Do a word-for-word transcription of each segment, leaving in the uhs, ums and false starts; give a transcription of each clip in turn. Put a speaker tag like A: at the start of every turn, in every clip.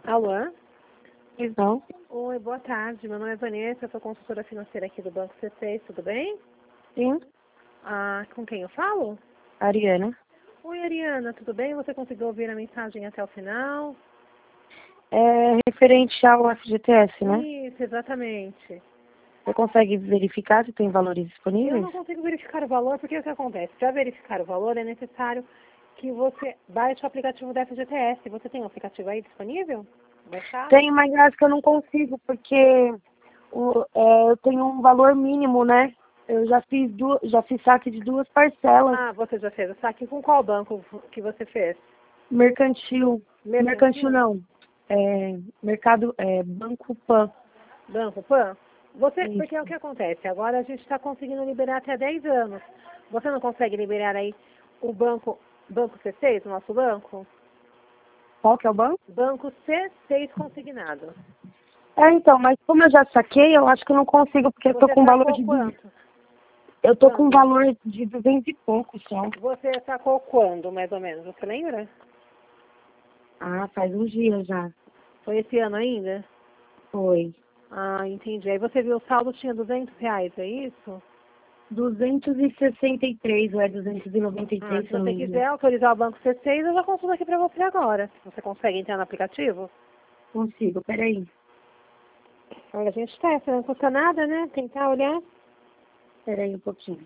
A: Alô?
B: Então,
A: Oi, boa tarde. Meu nome é Vanessa, eu sou consultora financeira aqui do Banco C seis, tudo bem?
B: sim,
A: Ah, com quem eu falo?
B: Ariana.
A: Oi, Ariana, tudo bem? Você conseguiu ouvir a mensagem até o final?
B: É referente ao F G T S, né?
A: Isso, exatamente.
B: Você consegue verificar se tem valores
A: Eu
B: disponíveis?
A: não consigo verificar o valor, porque o que acontece? Para verificar o valor é necessário que você baixe o aplicativo da F G T S. Você tem o aplicativo aí disponível? Baixar?
B: Tem, mas acho que eu não consigo, porque o, é, eu tenho um valor mínimo, né? Eu já fiz, du já fiz saque de duas parcelas.
A: Ah, você já fez o saque com qual banco que você fez?
B: Mercantil. Mercantil
A: Mercantil?
B: não. É, mercado, é, Banco Pan.
A: Banco Pan? Você,
B: Isso.
A: porque é o que acontece, agora a gente está conseguindo liberar até dez anos. Você não consegue liberar aí o banco, banco C seis, o nosso banco?
B: Qual que é o banco?
A: Banco C seis consignado.
B: É, então, mas como eu já saquei, eu acho que eu não consigo, porque eu tô
A: Você
B: com valor
A: sacou
B: de... du-
A: quanto?
B: Eu tô com
A: Quando?
B: valor de duzentos e pouco só.
A: Você sacou quando, mais ou menos? Você lembra?
B: Ah, faz uns dias já.
A: Foi esse ano ainda?
B: Foi.
A: Ah, entendi. Aí você viu o saldo tinha duzentos reais, é isso?
B: duzentos e sessenta e três, ou é duzentos e noventa e
A: Ah,
B: três,
A: se
B: se eu não
A: você
B: me engano.
A: quiser autorizar o banco C seis, eu já consulto aqui pra você agora. Você consegue entrar no aplicativo?
B: Consigo, peraí.
A: Olha, a gente testa, não custa nada, né? Tentar olhar.
B: Peraí um pouquinho.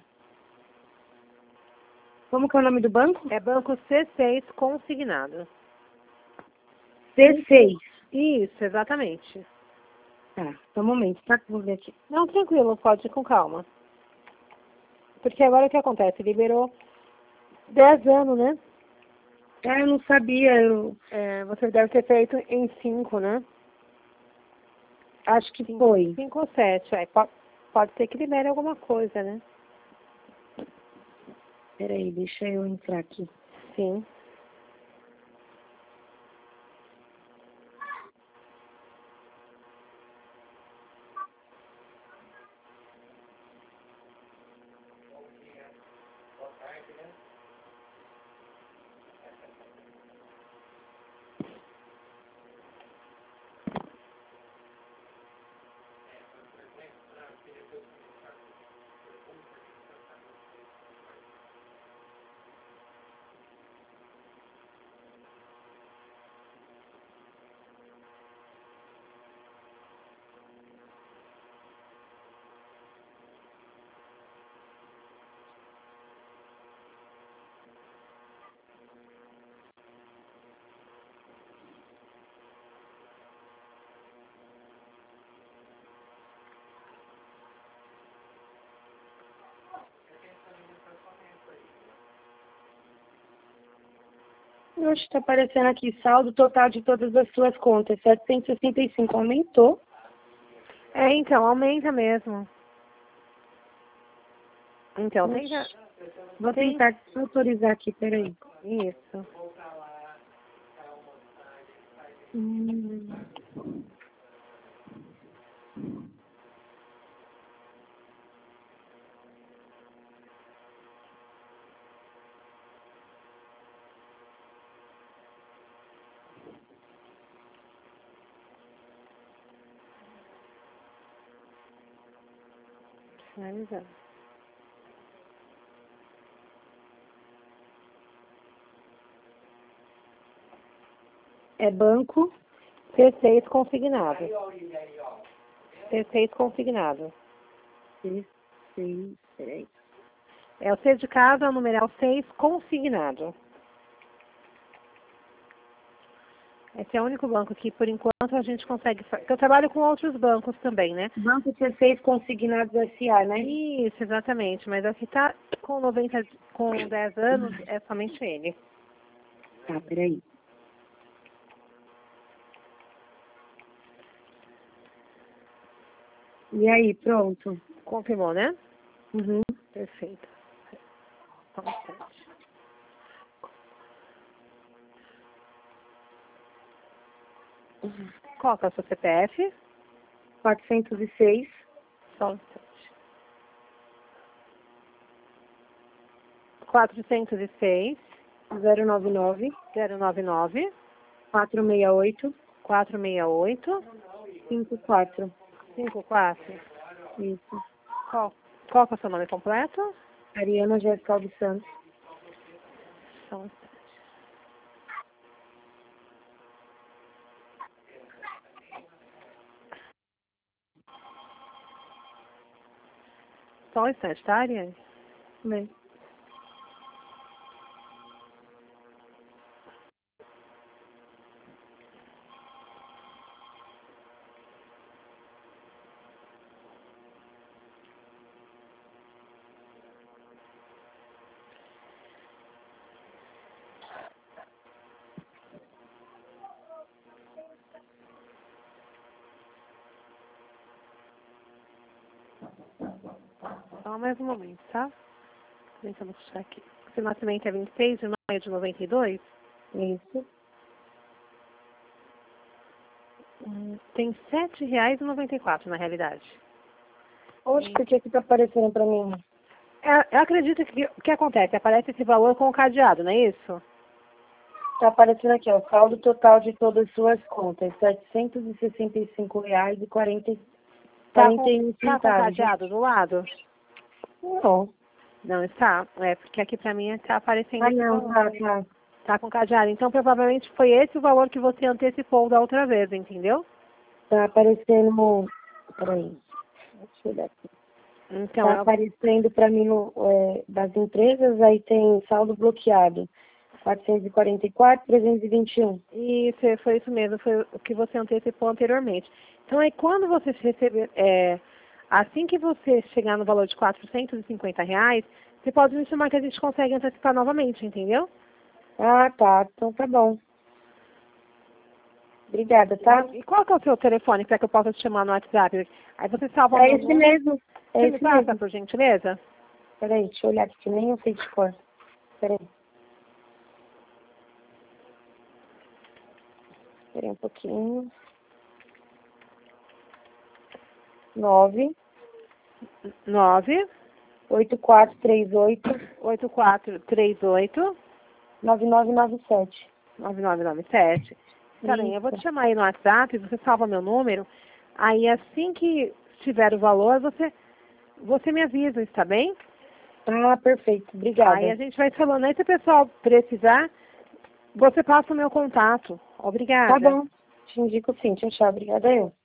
B: Como que é o nome do banco?
A: É banco C seis consignado.
B: C seis.
A: Isso, exatamente.
B: Tá, só um momento, tá? Que eu vou ver aqui.
A: Não, tranquilo, pode ir com calma. Porque agora o que acontece? Liberou dez anos, né?
B: Ah, eu não sabia, eu
A: É, você deve ter feito em cinco, né?
B: acho que foi.
A: cinco ou sete. É, pode, pode ser que libere alguma coisa, né?
B: Peraí, deixa eu entrar aqui.
A: Sim.
B: Oxe, tá aparecendo aqui, saldo total de todas as suas contas, setecentos e sessenta e cinco, aumentou.
A: É, então, aumenta mesmo. Então, tenta...
B: Oxe, vou
A: Tem...
B: tentar autorizar aqui, peraí.
A: Isso.
B: Hum.
A: Finalizando.
B: É banco,
A: C seis consignado. C seis consignado.
B: C seis, peraí.
A: É o C de casa, o numeral seis consignado. Esse é o único banco que, por enquanto, a gente consegue... fa- Eu trabalho com outros bancos também, né?
B: Banco C seis Consignados S A, né?
A: Isso, exatamente. Mas aqui tá com noventa, com dez anos, é somente ele.
B: Tá, peraí. E aí, pronto?
A: Confirmou, né?
B: Uhum.
A: Perfeito. Só um instante. Qual que é o seu C P F?
B: quatrocentos e seis,
A: Só um instante. quatrocentos e seis,
B: zero nove nove,
A: zero nove nove,
B: quatro seis oito,
A: quatro seis oito,
B: cinco quatro.
A: cinco quatro.
B: Isso.
A: Qual, qual que é o seu nome completo?
B: Ariana Jéssica Alves Santos.
A: Só um instante. Só um instante, tá, Ariane?
B: Bem.
A: Só mais um momento, tá? Deixa eu puxar aqui. Seu nascimento é vinte e seis de maio de noventa e dois?
B: Isso.
A: Hum, tem sete reais e noventa e quatro na realidade.
B: Oxe, por que que tá aparecendo pra mim?
A: É, eu acredito que o que acontece? Aparece esse valor com o cadeado, não é isso?
B: Tá aparecendo aqui, ó, saldo total de todas as suas contas, setecentos e sessenta e cinco reais e quarenta,
A: Tá
B: quarenta
A: com,
B: e um
A: tá com
B: centavos.
A: cadeado do lado?
B: Não.
A: Não está. É, porque aqui pra mim está aparecendo
B: Ah,
A: esse
B: não,
A: valor.
B: tá, tá.
A: Tá com cadeado. Então, provavelmente foi esse o valor que você antecipou da outra vez, entendeu?
B: Tá aparecendo, peraí, deixa eu olhar aqui.
A: Então,
B: Tá
A: é o-
B: aparecendo pra mim no, é, das empresas, aí tem saldo bloqueado, quatrocentos e quarenta e quatro, trezentos e vinte e um.
A: isso, é, foi isso mesmo, foi o que você antecipou anteriormente. Então, aí quando você receber, é, assim que você chegar no valor de quatrocentos e cinquenta reais, você pode me chamar que a gente consegue antecipar novamente, entendeu?
B: Ah, tá, então tá bom. Obrigada, tá?
A: E qual que é o seu telefone para que eu possa te chamar no WhatsApp? Aí você salva o
B: É
A: meu
B: esse
A: número.
B: mesmo, é
A: Você me
B: esse
A: passa,
B: mesmo.
A: por gentileza?
B: Peraí, deixa eu olhar aqui, que nem eu sei de cor. Peraí. Peraí um pouquinho. Nove,
A: nove
B: oito quatro três oito,
A: oito quatro três oito
B: nove nove nove sete.
A: nove nove nove sete. Tá bem, eu vou te
B: Isso.
A: chamar aí no WhatsApp, você salva meu número. Aí assim que tiver o valor, você, você me avisa, está bem?
B: Ah, perfeito.
A: Aí
B: Obrigada.
A: a gente vai falando. Aí se o pessoal precisar, você passa o meu contato.
B: Tá
A: Obrigada.
B: bom. Te indico sim. Tchau, tchau. Obrigada eu.